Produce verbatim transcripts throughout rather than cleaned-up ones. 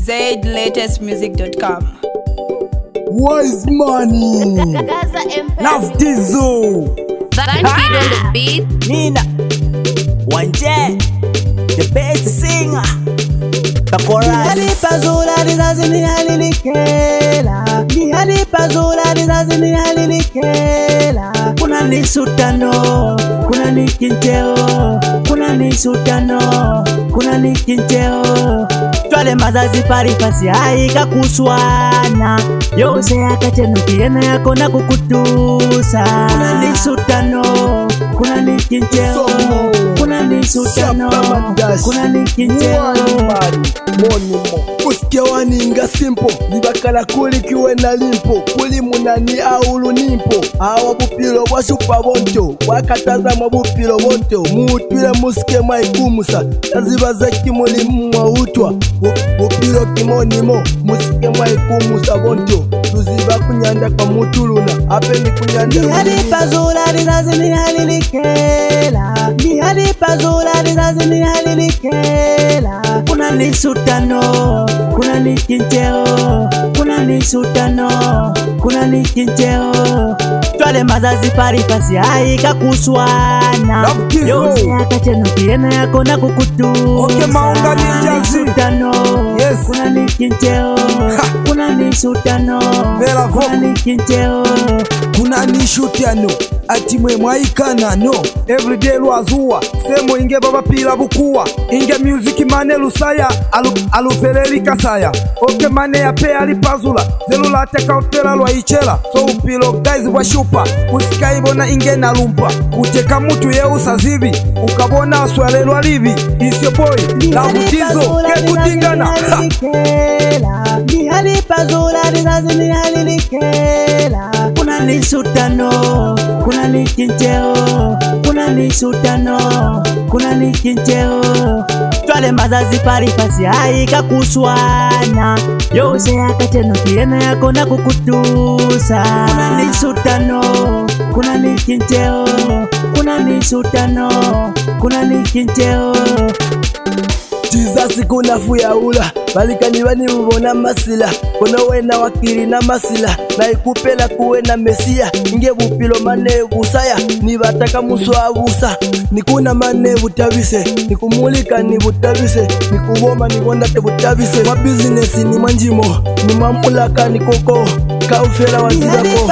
Z latest music dot com. Wise money. Love Dizo. Van Kid on the beat. Nina Wanje, the best singer. The chorus. Ni pazula rizazini halilikela. Ni hali pazula rizazini halilikela. Kuna ni sutano, kuna ni kincheo. Kuna ni sutano, kuna ni kincheo. Twale mazazi parifasi haika kuswana. Yose akachenukiena yako na kukutusa. Kuna ni sutano, kuna ni kincheo. Kuna ni sutano, kuna ni kincheo. Monimo usikia waninga simpo nibakala kuli kiwe na limpo kuli munani aulu nimpo awa bupilo washupa bonto wakataza mabupilo bonto muutwile musike maikumusa tazibaza kimuli mwa utwa bupilo kimonimo musike maikumusa bonto tuziba kunyanda kwa mutuluna apeni kunyanda ni hadi pazula rizazini halilikela ni hadi pazula rizazini halilikela kuna ni sutano, kuna ni kincheo, kuna ni sutano, kuna ni kincheo. Twale mazazi parifasi haika kuswana. Yose akachenukiena yako na kukutusa. Okay, maunga ni jazi. Sutano, yes. Kuna ni kincheo, kuna ni sutano, Vera kuna ni kincheo. Kuna ni shutiano atimwe mwaikana no everyday lwazuwa semo inge baba pila bukuwa inge music mane lusaya alu alufereli kasaya oke mane ya pe alipazula zelula teka ofera lwa ichela so upilo guys washupa usikaibona inge na lumpa kuteka mutu ye usazibi ukabona aswalelwa libi isyo boy la Dizo ke kutingana ni hali pazula rizazini halilikela kuna ni sutano kuna ni kincheo kuna ni sutano kuna ni kincheo twale mazazi parifasi haika kuswana yose akachenukiena yako na kukutusa kuna ni sutano kuna ni kincheo kuna ni sutano kuna ni kincheo Jesus kuna fuyaula balikani bani mubona masila kono wena wakiri na masila na ikupela kuwe na mesia inge bupilo mane busaya ni bataka muswa busa nikuna mane butabise nikumulika ni butabise nikuboma ni bonda te butabise ma business ni manjimo ni mamulaka ni koko kaufela wazira ko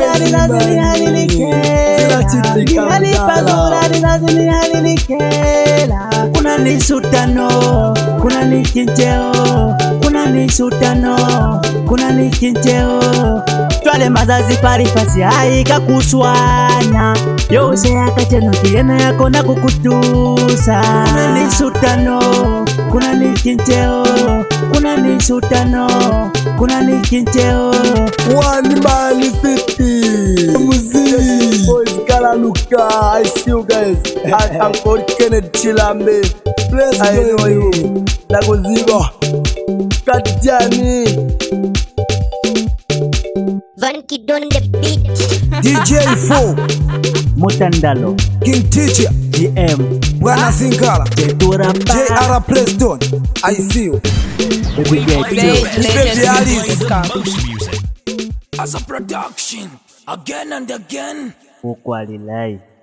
kuna ni sutano kuna ni kincheo kuna ni sutano kuna ni kincheo twale mazazi parifasi haika kuswana yose akachenukiena yako na kukutusa kuna ni sutano kuna ni kincheo kuna ni sutano kuna ni kincheo one man city music boys Kalaluka. I see you guys and Uncle Kenneth Chilambe bless I know you Lagozigo Katjani Van Kid on the beat. D J four Mutandalo King Teacher G M Bwana Singala Jetura J R Preston I see you Baby girl Z latest music dot com. As a production, again and again. ukwalilai